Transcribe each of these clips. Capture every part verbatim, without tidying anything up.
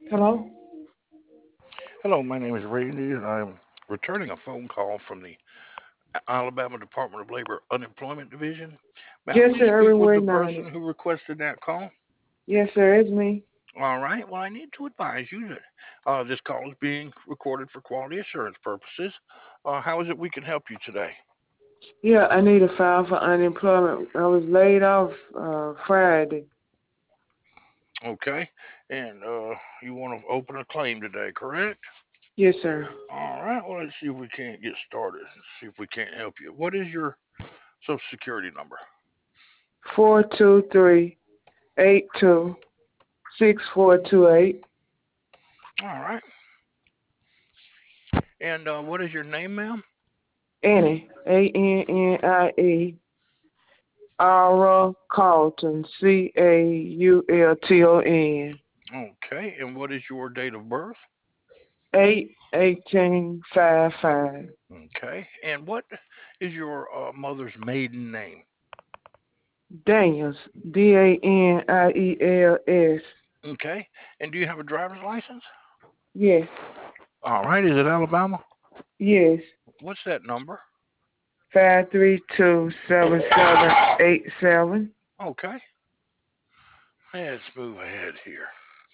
Hello? Hello, my name is Randy, and I'm returning a phone call from the Alabama Department of Labor Unemployment Division. May I Yes, please sir. I've speak been with the waiting on person it. who requested that call? Yes, sir. It's me. All right. Well, I need to advise you that uh, this call is being recorded for quality assurance purposes. Uh, how is it we can help you today? Yeah, I need a file for unemployment. I was laid off uh, Friday. Okay. And uh, you want to open a claim today, correct? Yes, sir. All right. Well, let's see if we can't get started. Let's see if we can't help you. What is your Social Security number? Four two three eight two six four two eight. All right. And uh, what is your name, ma'am? Annie. A N N I E. Aura Carlton. C A U L T O N. Okay, and what is your date of birth? Eight eighteen five five. Okay, and what is your uh, mother's maiden name? Daniels. D A N I E L S. Okay, and do you have a driver's license? Yes. All right, is it Alabama? Yes. What's that number? Five three two seven seven eight seven. Okay, let's move ahead here.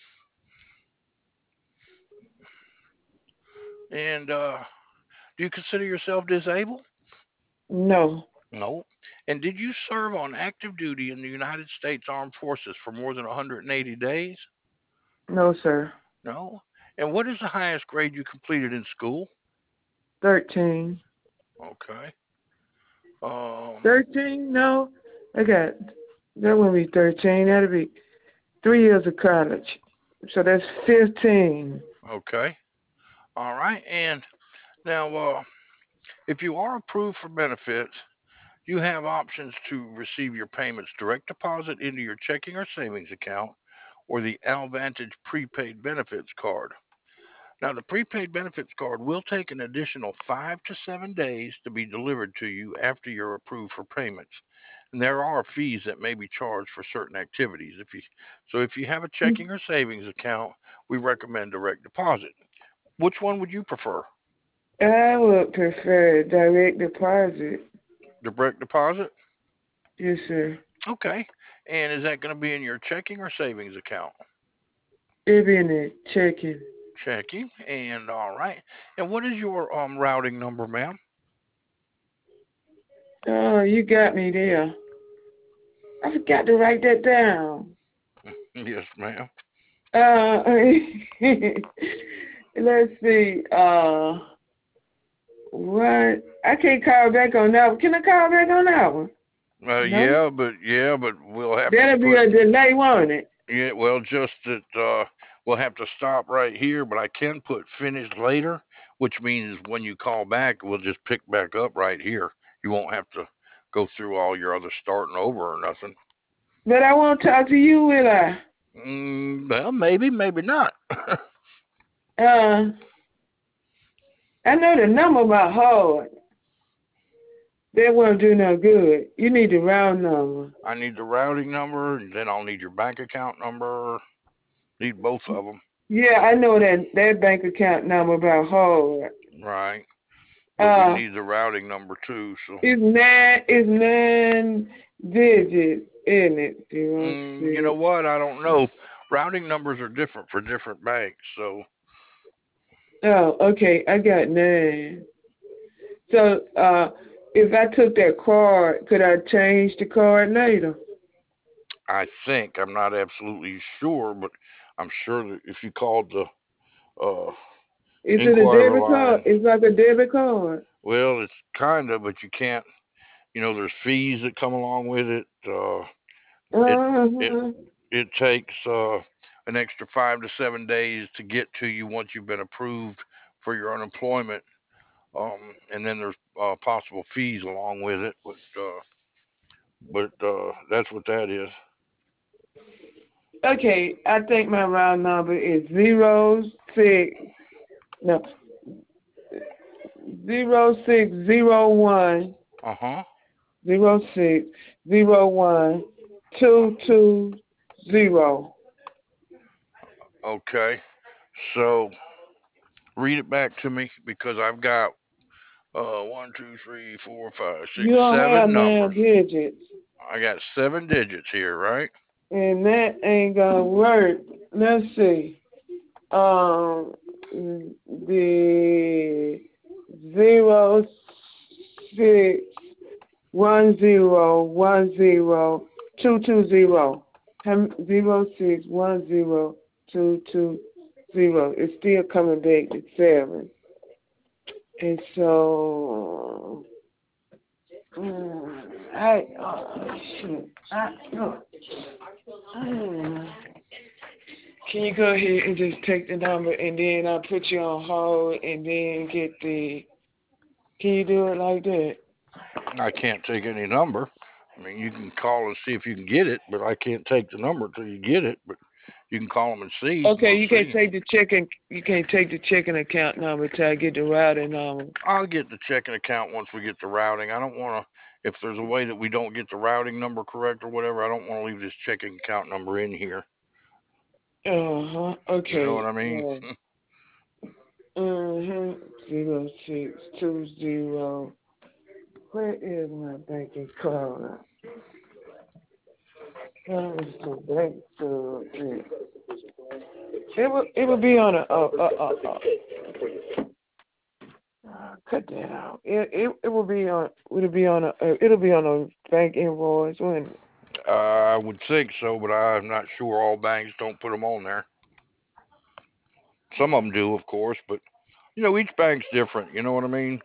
And uh, do you consider yourself disabled? No, No. And did you serve on active duty in the United States Armed Forces for more than one hundred eighty days? no, sir. No. And what is the highest grade you completed in school? Thirteen. Okay. Um, Thirteen? No, I got that wouldn't be thirteen. That'd be three years of college. So that's fifteen. okay. All right. And now, uh, if you are approved for benefits, you have options to receive your payments direct deposit into your checking or savings account or the AlVantage prepaid benefits card. Now, the prepaid benefits card will take an additional five to seven days to be delivered to you after you're approved for payments. And there are fees that may be charged for certain activities. If you, so if you have a checking or savings account, we recommend direct deposit. Which one would you prefer? I would prefer direct deposit. Direct deposit? Yes, sir. Okay. And is that going to be in your checking or savings account? It be in the checking. Checking. And all right. And what is your um routing number, ma'am? Oh, you got me there. I forgot to write that down. Yes, ma'am. Uh, let's see. Uh, what? I can't call back on that one. Can I call back on that one? Uh, No. yeah, but yeah, but we'll have to That'll be put a delay, won't it? yeah. Well, just that uh, we'll have to stop right here, but I can put finished later, which means when you call back, we'll just pick back up right here. You won't have to go through all your other starting over or nothing. But I won't talk to you, will I? Mm, well, maybe, maybe not. Uh, I know the number by heart. That won't do no good. You need the round number. I need the routing number, and then I'll need your bank account number. Need both of them, Yeah, I know that that bank account number by heart. right? But we Uh, need the routing number too. So, it's nine. It's nine digits, isn't it? Zero mm, you know six. what? I don't know. Routing numbers are different for different banks. So, Oh, okay. I got nine. So, uh, if I took that card, could I change the card later? I think I'm not absolutely sure, but I'm sure that if you called the uh, Is it a inquiry debit card? line, It's like a debit card. well, it's kind of, but you can't. You know, there's fees that come along with it. Uh, it it Uh-huh. it takes uh, an extra five to seven days to get to you once you've been approved for your unemployment. Um, and then there's uh, possible fees along with it, but uh, but uh, that's what that is. Okay, I think my round number is zero six no zero six zero one Uh huh. zero six zero one two two zero. Okay. So read it back to me because I've got uh one, two, three, four, five, You six, don't have seven nine numbers. digits, I got seven digits here, right? and that ain't gonna work. Let's see. Um, the zero six one zero one zero two two zero. Zero six one zero two two zero. It's still coming back to seven. And so, mm, I, oh, shoot. I, no. Mm. Can you go ahead and just take the number and then I'll put you on hold and then get the, can you do it like that? I can't take any number. I mean, you can call and see if you can get it, but I can't take the number until you get it. But you can call them and see. Okay, We'll you can't see. take the checking, you can't take the checking account number till I get the routing number. I'll get the checking account once we get the routing. I don't want to, if there's a way that we don't get the routing number correct or whatever, I don't want to leave this checking account number in here. Uh-huh, You know okay. what I mean? Uh, uh-huh, zero six two zero. Where is my banking card? That was the bank card. It will, it will be on a, uh, uh, uh, uh, uh, cut that out. It, it, it will be on, will it be on a, uh, it'll be on a bank invoice, wouldn't it? Uh, I would think so, but I'm not sure. All banks don't put them on there. Some of them do, of course, but you know, each bank's different. You know what I mean?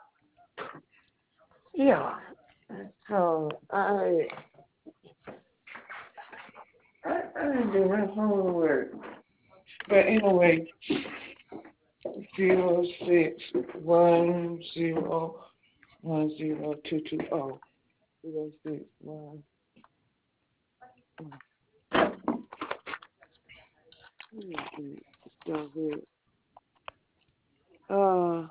Yeah. So I, I, I didn't do my homework. But anyway, zero six one zero one zero two two oh. Zero six one. So good. Uh,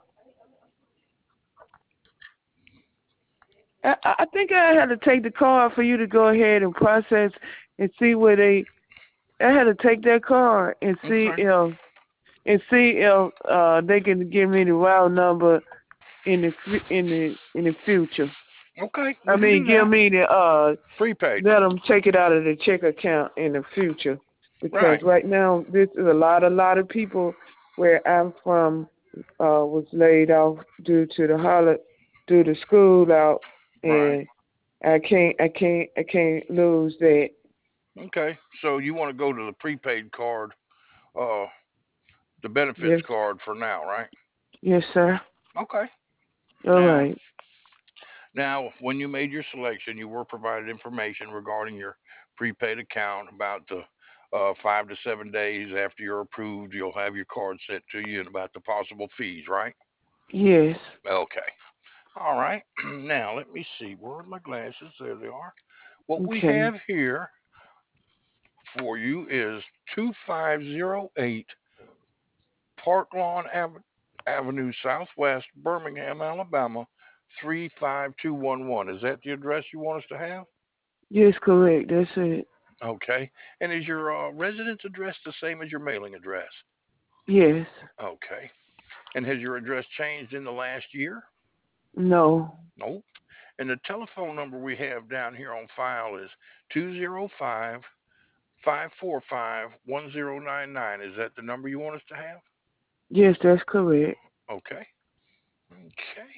I, I think I had to take the card for you to go ahead and process and see where they. I had to take that card and see Okay. if and see if uh they can give me the route number in the fu- in the in the future. Okay, I we can mean, do give that. me the uh, Prepaid. let them take it out of the check account in the future, because Right. right now this is a lot, a lot of people where I'm from uh was laid off due to the holiday, due to school out, Right. and I can't, I can't, I can't lose that. Okay. So you want to go to the prepaid card, uh, the benefits Yes, card for now, right? yes, sir. Okay. All Now, right. now, when you made your selection, you were provided information regarding your prepaid account about the uh, five to seven days after you're approved, you'll have your card sent to you and about the possible fees, right? Yes. Okay. All right. Now, let me see. Where are my glasses? There they are. What we Okay. have here for you is two five zero eight Park Lawn Ave- Avenue Southwest, Birmingham, Alabama, three five two one one. Is that the address you want us to have? Yes, correct. That's it. Okay. And is your uh, residence address the same as your mailing address? Yes. Okay. And has your address changed in the last year? No. No. And the telephone number we have down here on file is two zero five, five four five, one zero nine nine. Is that the number you want us to have? Yes, that's correct. Okay. Okay.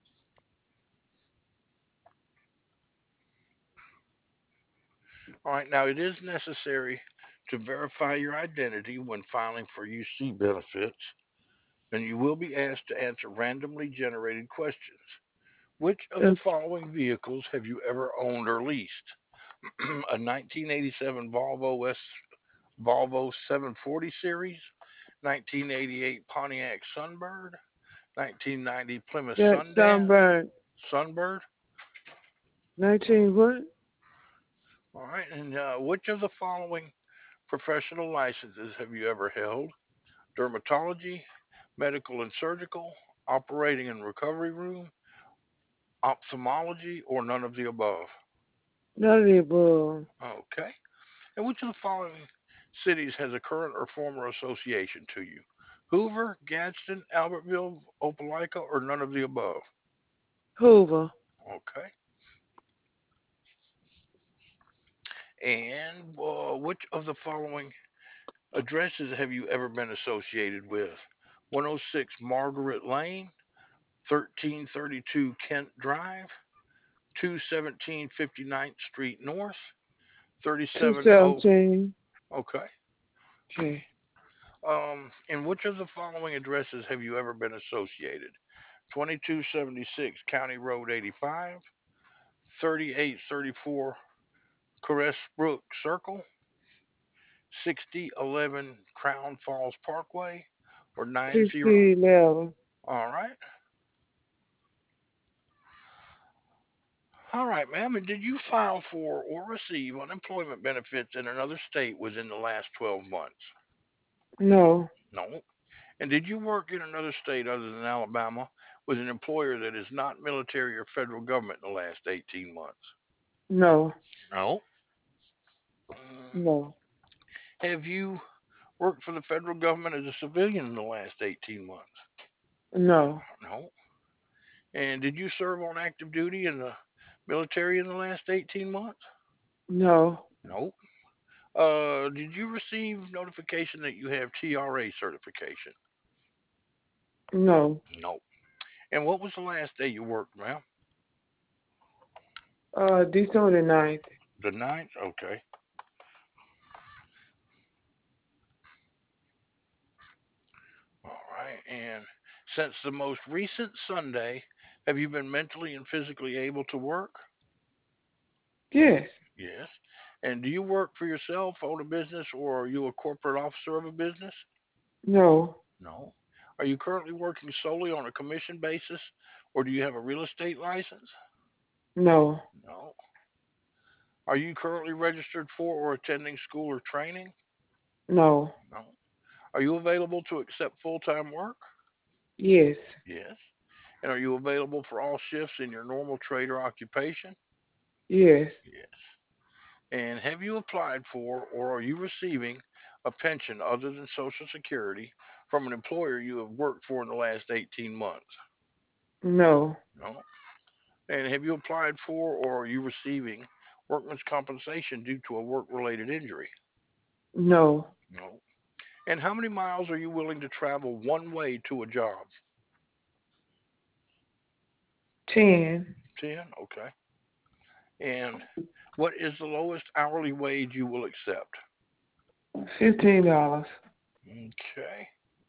All right. Now, it is necessary to verify your identity when filing for U C benefits, and you will be asked to answer randomly generated questions. Which of the Okay. following vehicles have you ever owned or leased? A nineteen eighty-seven Volvo S Volvo seven forty series, nineteen eighty-eight Pontiac Sunbird, nineteen ninety Plymouth That Sundan sunburn. Sunbird. Nineteen what? All right, and uh, which of the following professional licenses have you ever held? Dermatology, medical and surgical, operating and recovery room, ophthalmology, or none of the above? None of the above. Okay. And which of the following cities has a current or former association to you? Hoover, Gadsden, Albertville, Opelika, or none of the above? Hoover. Okay. And uh, which of the following addresses have you ever been associated with? one oh six Margaret Lane, thirteen thirty-two Kent Drive, two seventeen fifty-ninth Street North, Two thirty-seven oh. seventeen. Okay. Okay. Um, and which of the following addresses have you ever been associated? twenty-two seventy-six County Road eighty-five, thirty-eight thirty-four Crestbrook Circle, sixty eleven Crown Falls Parkway, or nine zero. Sixty eleven. All right. All right, ma'am. And did you file for or receive unemployment benefits in another state within the last twelve months? No. No. And did you work in another state other than Alabama with an employer that is not military or federal government in the last eighteen months? No. No. Mm, No. have you worked for the federal government as a civilian in the last eighteen months? No. No. And did you serve on active duty in the military in the last eighteen months? No. No. Uh, did you receive notification that you have T R A certification? No. No. And what was the last day you worked, ma'am? Uh, December the ninth. The ninth? Okay. All right. And since the most recent Sunday, have you been mentally and physically able to work? Yes. Yes. And do you work for yourself, own a business, or are you a corporate officer of a business? No. No. Are you currently working solely on a commission basis, or do you have a real estate license? No. No. Are you currently registered for or attending school or training? No. No. Are you available to accept full time work? Yes. Yes. And are you available for all shifts in your normal trade or occupation? Yes. Yes. And have you applied for or are you receiving a pension other than Social Security from an employer you have worked for in the last eighteen months? No. No. And have you applied for or are you receiving workman's compensation due to a work related injury? No. No. And how many miles are you willing to travel one way to a job? Ten. ten. Okay. And what is the lowest hourly wage you will accept? Fifteen dollars. Okay.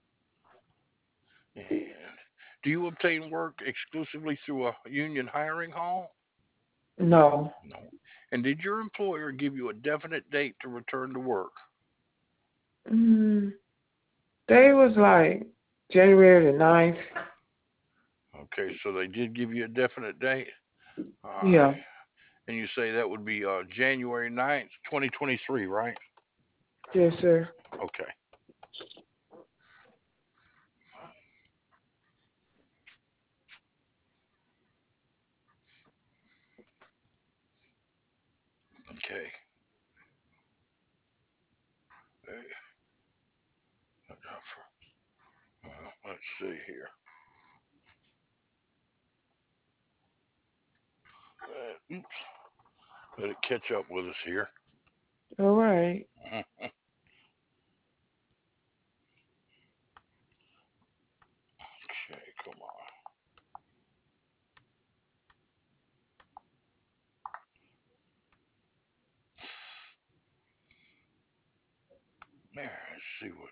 And do you obtain work exclusively through a union hiring hall? No. No. And did your employer give you a definite date to return to work? Mm, they was like January the ninth. Okay, so they did give you a definite date. All right. Yeah. And you say that would be uh, January ninth, twenty twenty-three, right? Yes, sir. Okay. Okay. Hey, uh, let's see here. Uh, oops. Let it catch up with us here. All right. Mhm. Okay, come on. There, let's see what.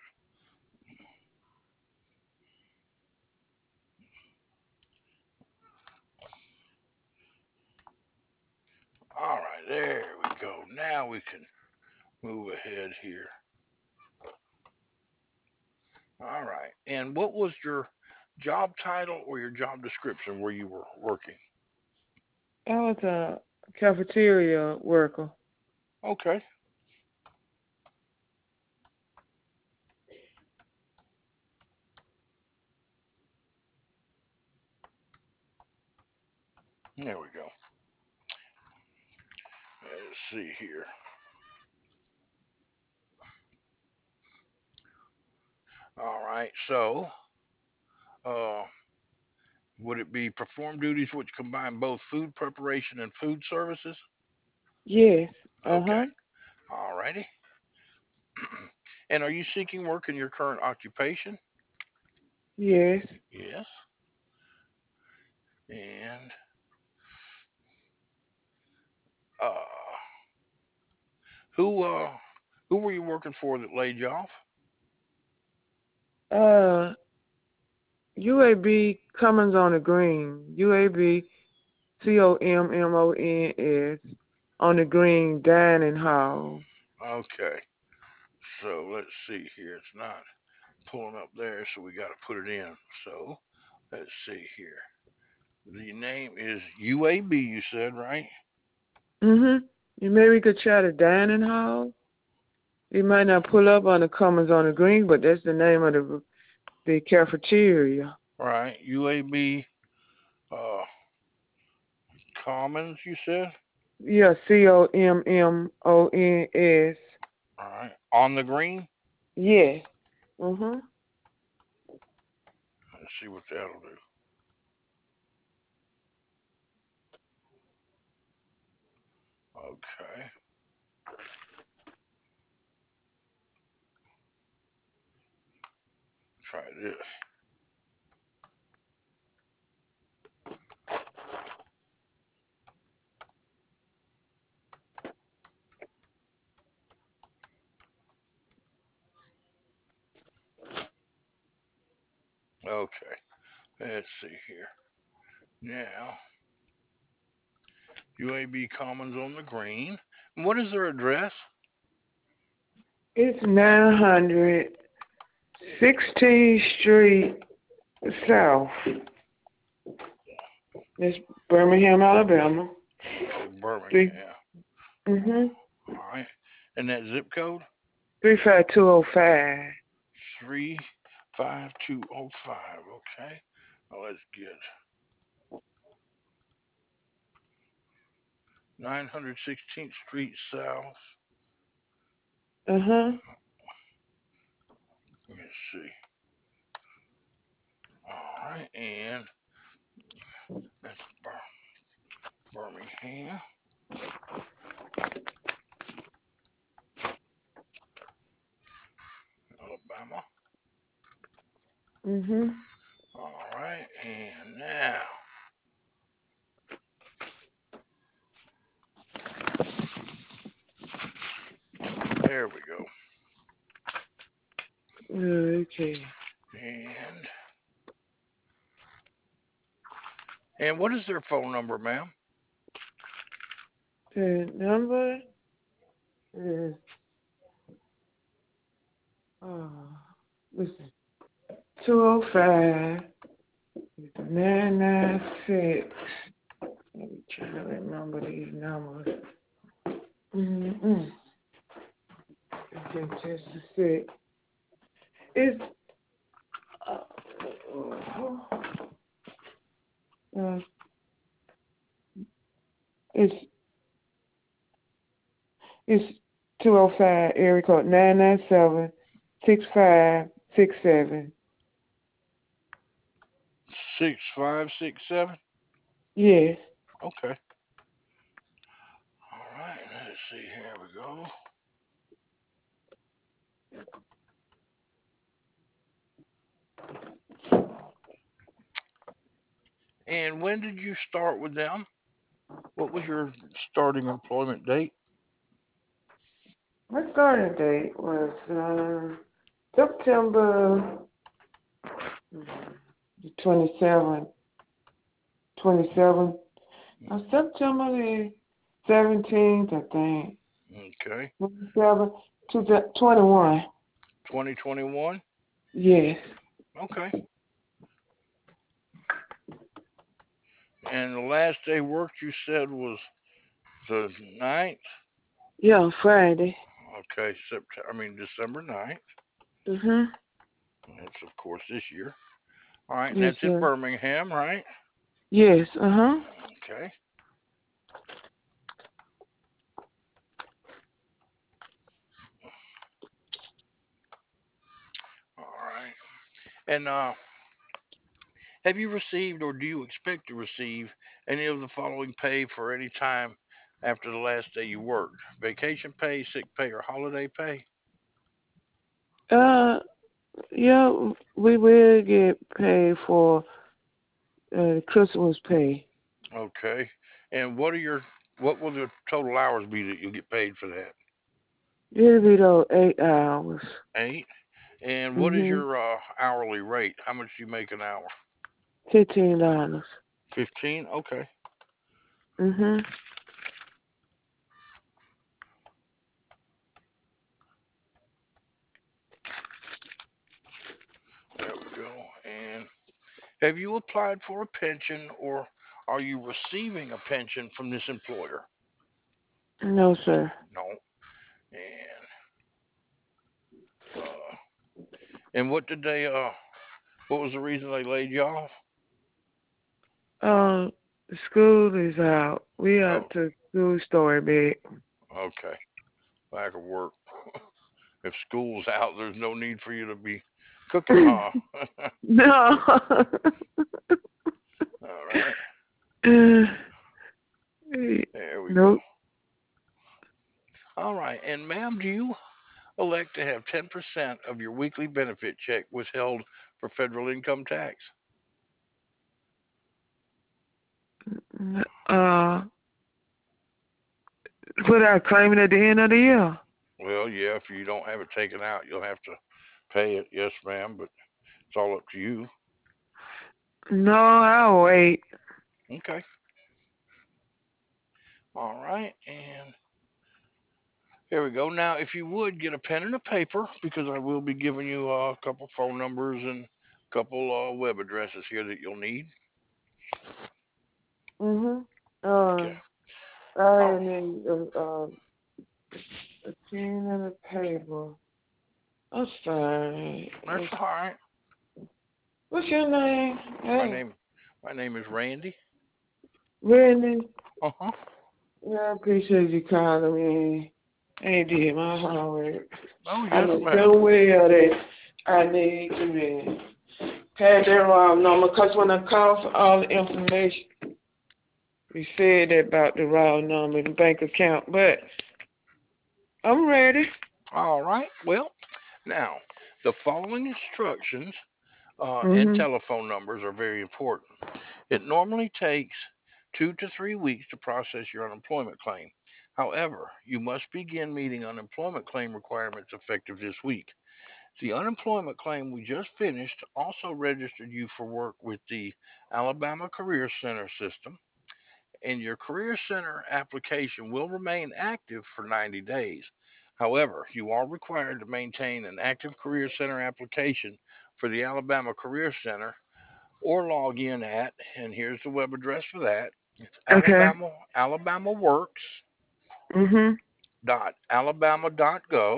All right, there we go. Now we can move ahead here. All right. And what was your job title or your job description where you were working? I was a cafeteria worker. Okay. There we go. Let's see here. All right. So, uh, would it be perform duties which combine both food preparation and food services? Yes. Uh Okay. huh. All righty. And are you seeking work in your current occupation? Yes. Yes. And uh, who uh, who were you working for that laid you off? Uh, U A B Cummins on the Green. U A B C O M M O N S on the Green Dining Hall. Okay. So let's see here. It's not pulling up there, so we got to put it in. So let's see here. The name is U A B. You said right? Mhm. You maybe we could try the dining hall. It might not pull up on the Cummins on the Green, but that's the name of the the cafeteria. Right. U A B uh, Commons. You said. Yeah, C O M M O N S. All right. On the green. Yes. Mhm. Let's see what that'll do. Okay. Try this. Okay. Let's see here. Now, U A B Commons on the green. What is their address? It's nine hundred sixteenth Street South. It's Birmingham, Alabama. Okay, Three. Birmingham. Mhm. All right. And that zip code? Three five two zero five. three five two oh five. Okay. Now let's get nine hundred sixteenth Street South. Uh huh. Let's see. All right. And that's Birmingham, Alabama. Mhm. All right. And now, there we go. Okay. And and what is their phone number, ma'am? The number is uh, listen, two zero five nine nine six. Let me try to remember these numbers. Mm-mm. Okay, just a sec. It's uh, uh, it's it's two zero five area code nine nine seven six five six seven. Six five six seven. Yes. Okay. All right. Let's see. Here we go. And when did you start with them? What was your starting employment date? My starting date was uh, September twenty seventh, twenty seventh, uh, September the seventeenth, I think. Okay. twenty-seven, twenty-one. twenty twenty-one. Yes. Okay. And the last day worked you said was the ninth. Yeah, Friday. Okay, September. I mean December ninth. Mhm. That's of course this year. All right, and Yes, that's in sir. Birmingham, right? Yes. Uh huh. Okay. All right. And uh, have you received or do you expect to receive any of the following pay for any time after the last day you worked? Vacation pay, sick pay, or holiday pay? Uh, yeah, we will get paid for uh, Christmas pay. Okay. And what are your what will the total hours be that you'll get paid for that? It'll be those eight hours. Eight. And what is Mhm. your uh, hourly rate? How much do you make an hour? Fifteen dollars. Fifteen. Okay. Mhm. There we go. And have you applied for a pension or are you receiving a pension from this employer? No, sir. No. And uh, and what did they uh what was the reason they laid you off? Um, the school is out. We Oh, out to school story bit. okay. Lack of work. If school's out, there's no need for you to be cooking, huh? No. All right. There we go. Nope. All right. And ma'am, do you elect to have ten percent of your weekly benefit check withheld for federal income tax? Uh, without claiming at the end of the year. Well, yeah, if you don't have it taken out, you'll have to pay it. Yes, ma'am, but it's all up to you. No, I'll wait. Okay. All right. And here we go. Now, if you would get a pen and a paper, because I will be giving you uh, a couple phone numbers and a couple uh, web addresses here that you'll need. Mhm. Okay. Uh, I Oh, need a, a, a pen and a paper. I'm sorry. that's all right. What's your name? My Hey, name, my name is Randy. Randy. Uh huh. Yeah, I appreciate you calling me. I ain't did my homework. Oh, I yes, know ma'am. damn well that I need to be had that wrong number because when I called for all the information, we said that about the wrong number, the bank account. But I'm ready. All right. Well, now the following instructions uh, and Mhm. telephone numbers are very important. It normally takes two to three weeks to process your unemployment claim. However, you must begin meeting unemployment claim requirements effective this week. The unemployment claim we just finished also registered you for work with the Alabama Career Center system, and your Career Center application will remain active for ninety days. However, you are required to maintain an active Career Center application for the Alabama Career Center or log in at, and here's the web address for that. It's Okay. Alabama Alabama Works Mhm. dot alabama dot gov.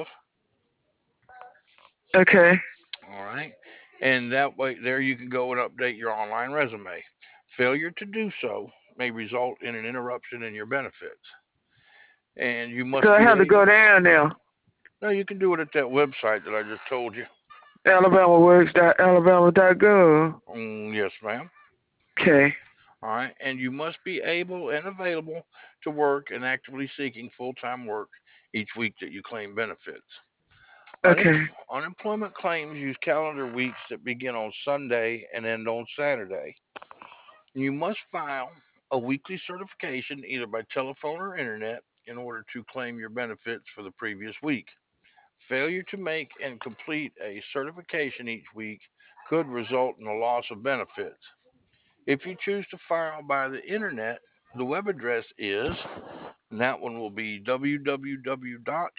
Okay. All right. And that way there you can go and update your online resume. Failure to do so may result in an interruption in your benefits. And you So must I be have to go able down there. no, you can do it at that website that I just told you. Alabama works dot alabama dot gov. Mm, yes, ma'am. Okay. All right. And you must be able and available to work and actively seeking full time work each week that you claim benefits. Okay. Unem- unemployment claims use calendar weeks that begin on Sunday and end on Saturday. You must file a weekly certification either by telephone or internet in order to claim your benefits for the previous week. Failure to make and complete a certification each week could result in the loss of benefits. If you choose to file by the internet, the web address is, and that one will be w w w dot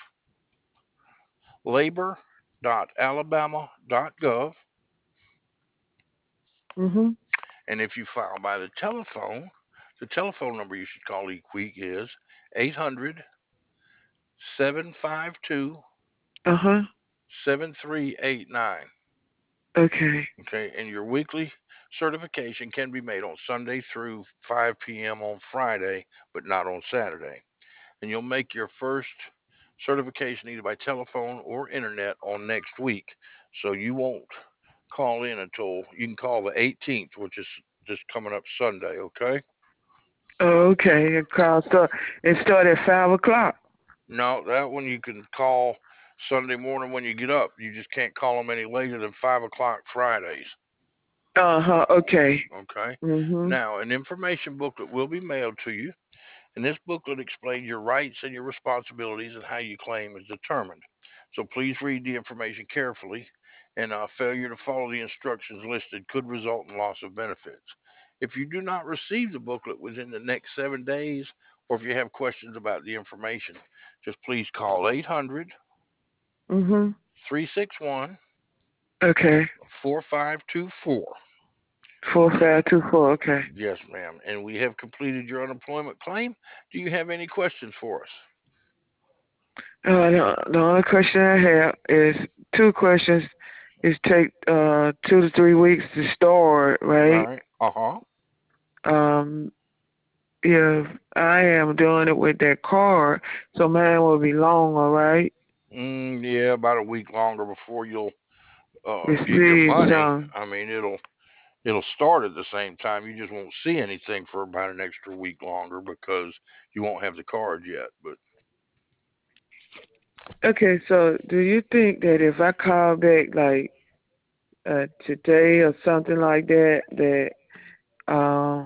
labor dot alabama dot gov. Mhm. And if you file by the telephone, the telephone number you should call each week is eight hundred seven five two Uh huh. seven three eight nine. Okay. Okay, and your weekly certification can be made on Sunday through five p m on Friday, but not on Saturday. And you'll make your first certification either by telephone or internet on next week. So you won't call in until you can call the eighteenth, which is just coming up Sunday. Okay. Okay, it call start. It start at five o'clock. No, that one you can call Sunday morning when you get up. You just can't call them any later than five o'clock Fridays. Uh huh. Okay. Okay. Mhm. Now, an information booklet will be mailed to you, and this booklet explains your rights and your responsibilities and how you claim is determined. So please read the information carefully, and uh, failure to follow the instructions listed could result in loss of benefits. If you do not receive the booklet within the next seven days, or if you have questions about the information, just please call eight hundred, Mhm. three six one, Okay. four five two four. Four five two four. Okay. Yes, ma'am. And we have completed your unemployment claim. Do you have any questions for us? Uh, the, the only question I have is two questions. Is take uh two to three weeks to start, right? Right. Uh huh. Um, if I am doing it with that card, so mine will be long, all right? Mm, yeah, about a week longer before you'll uh, get your Receive money. some. I mean, it'll it'll start at the same time. You just won't see anything for about an extra week longer because you won't have the card yet. But Okay, so do you think that if I call back like uh today or something like that, that uh,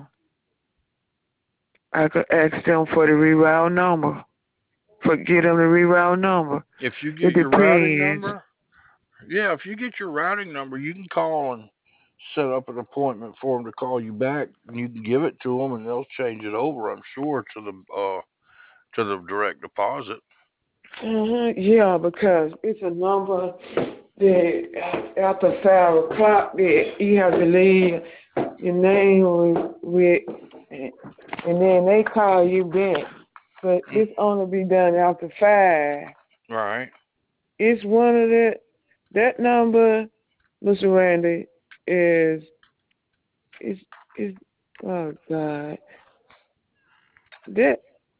I could ask them for the reroute number, for get them the reroute number? if you It get your routing depends. number, yeah, if you get your routing number, you can call and set up an appointment for them to call you back. And you can give it to them, and they'll change it over. I'm sure to the uh, to the direct deposit. Uh-huh, yeah, because it's a number that after five o'clock that you have to leave your name with, with and then they call you back. But Mm, this only be done after five. right. It's one of the that number, Mister Randy, is is is oh God. That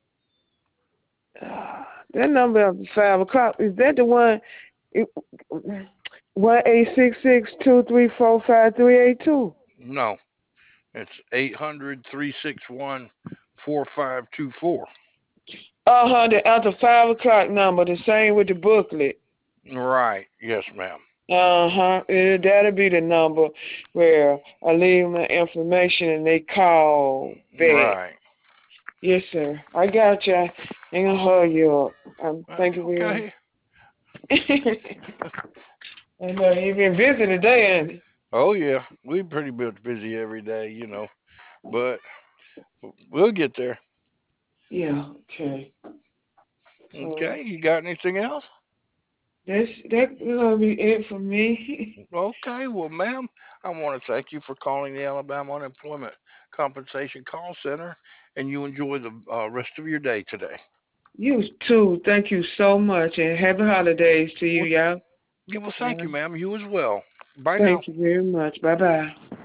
uh, that number after five o'clock, is that the one it, one eight six six two three four five three eight two? No, it's eight hundred three six one four five two four. Uh huh, the after five o'clock number, the same with the booklet. Right. Yes, ma'am. Uh huh. That'll be the number where I leave my information and they call back. Right. Yes, sir. I got you. I ain't gonna hold you up. Um, That's thank you very okay. I know you've been busy today, ain't you? Oh yeah, we pretty much busy every day, you know, but we'll get there. Yeah, okay. So Okay, you got anything else? that's that gonna be it for me. Okay, well, ma'am, I want to thank you for calling the Alabama Unemployment Compensation Call Center, and you enjoy the uh, rest of your day today. You too. Thank you so much, and happy holidays to you, Well, y'all. yeah, well, thank Yeah. you, ma'am. You as well. Bye now. Thank you very much. Bye bye.